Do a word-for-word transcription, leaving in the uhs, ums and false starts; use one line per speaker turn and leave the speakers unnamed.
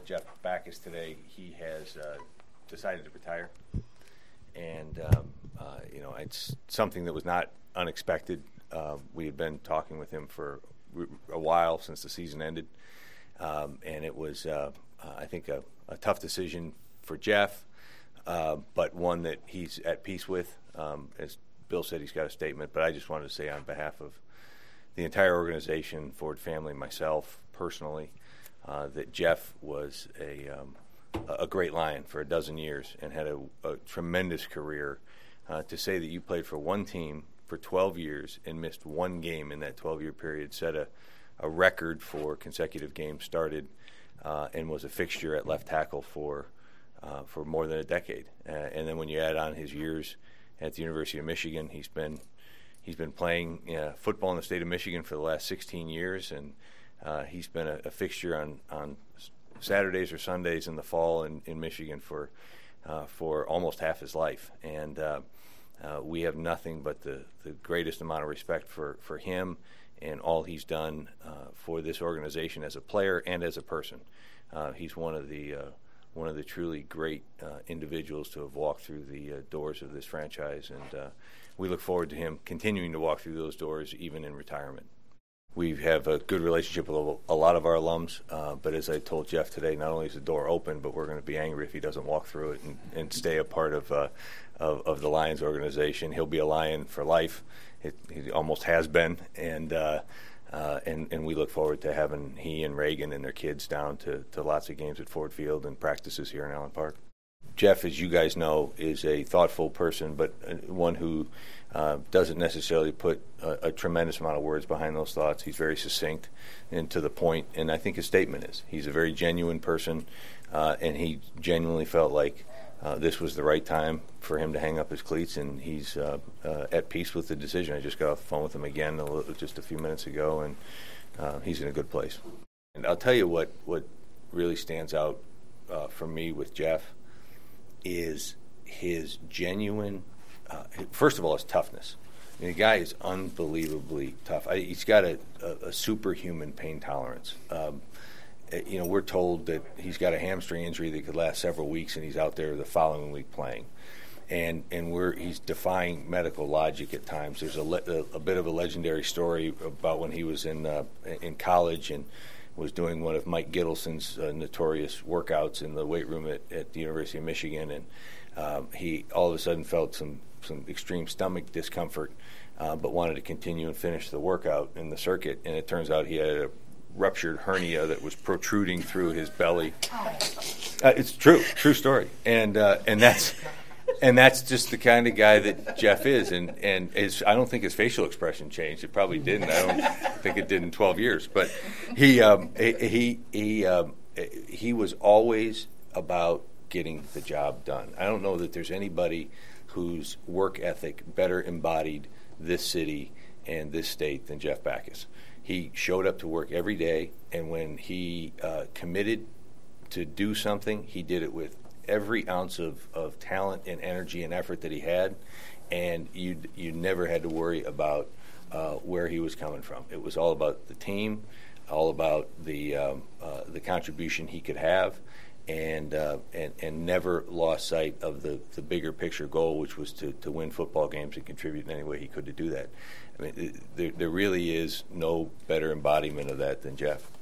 Jeff Backus today. He has uh, decided to retire, and um, uh, you know it's something that was not unexpected. Uh, we had been talking with him for a while since the season ended, um, and it was, uh, uh, I think, a, a tough decision for Jeff, uh, but one that he's at peace with. Um, as Bill said, he's got a statement, but I just wanted to say on behalf of the entire organization, Ford family, myself personally, uh, that Jeff was a um, a great Lion for a dozen years and had a, a tremendous career. Uh, to say that you played for one team for twelve years and missed one game in that twelve-year period set a, a record for consecutive games started, uh, and was a fixture at left tackle for uh, for more than a decade. Uh, and then when you add on his years at the University of Michigan, he's been he's been playing uh, football in the state of Michigan for the last sixteen years, and uh, he's been a, a fixture on on Saturdays or Sundays in the fall in, in Michigan for uh, for almost half his life. And uh, Uh, we have nothing but the, the greatest amount of respect for, for him and all he's done uh, for this organization as a player and as a person. Uh, he's one of the uh, one of the truly great uh, individuals to have walked through the uh, doors of this franchise, and uh, we look forward to him continuing to walk through those doors even in retirement. We have a good relationship with a lot of our alums, uh, but as I told Jeff today, not only is the door open, but we're going to be angry if he doesn't walk through it and, and stay a part of, uh, of of the Lions organization. He'll be a Lion for life. It, he almost has been, and uh, uh, and and we look forward to having he and Reagan and their kids down to, to lots of games at Ford Field and practices here in Allen Park. Jeff, as you guys know, is a thoughtful person, but one who uh, doesn't necessarily put a, a tremendous amount of words behind those thoughts. He's very succinct and to the point, and I think his statement is he's a very genuine person, uh, and he genuinely felt like uh, this was the right time for him to hang up his cleats, and he's uh, uh, at peace with the decision. I just got off the phone with him again a little, just a few minutes ago, and uh, he's in a good place. And I'll tell you what, what really stands out uh, for me with Jeff is his genuine, uh, first of all, his toughness. I mean, the guy is unbelievably tough. I, he's got a, a, a superhuman pain tolerance. Um, you know, we're told that he's got a hamstring injury that could last several weeks, and he's out there the following week playing. And and we're he's defying medical logic at times. There's a, le- a, a bit of a legendary story about when he was in uh, in college and was doing one of Mike Gittelson's uh, notorious workouts in the weight room at, at the University of Michigan, and um, he all of a sudden felt some, some extreme stomach discomfort, uh, but wanted to continue and finish the workout in the circuit, and it turns out he had a ruptured hernia that was protruding through his belly. Uh, it's true, true story, and uh, and that's and that's just the kind of guy that Jeff is, and and his, I don't think his facial expression changed. It probably didn't. I don't think it did in twelve years. But he um, he he um, he was always about getting the job done. I don't know that there's anybody whose work ethic better embodied this city and this state than Jeff Backus. He showed up to work every day, and when he uh, committed to do something, he did it with every ounce of, of talent and energy and effort that he had, and you you never had to worry about uh, where he was coming from. It was all about the team, all about the um, uh, the contribution he could have, and uh, and and never lost sight of the, the bigger picture goal, which was to, to win football games and contribute in any way he could to do that. I mean, it, there there really is no better embodiment of that than Jeff.